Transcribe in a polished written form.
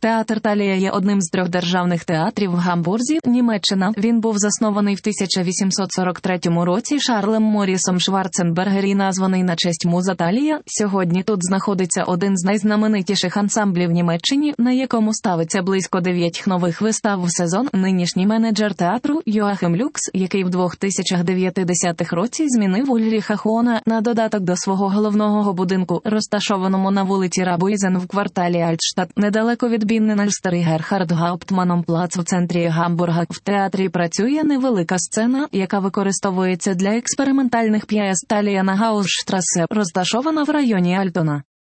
Театр Талія є одним з 3 державних театрів в Гамбурзі, Німеччина. Він був заснований в 1843 році Шарлем Морісом Шварценбергер і названий на честь муза Талія. Сьогодні тут знаходиться один з найзнаменитіших ансамблів Німеччині, на якому ставиться близько 9 нових вистав в сезон. Нинішній менеджер театру Йоахим Люкс, який в 2090-х році змінив Ульріха Хуона на додаток до свого головного будинку, розташованому на вулиці Рабуйзен в кварталі Альтштадт, недалеко від Бінненальстер і Герхард Гауптманом-плац в центрі Гамбурга. В театрі працює невелика сцена, яка використовується для експериментальних п'єс. Талія на Гаусштрасе, розташована в районі Альтона.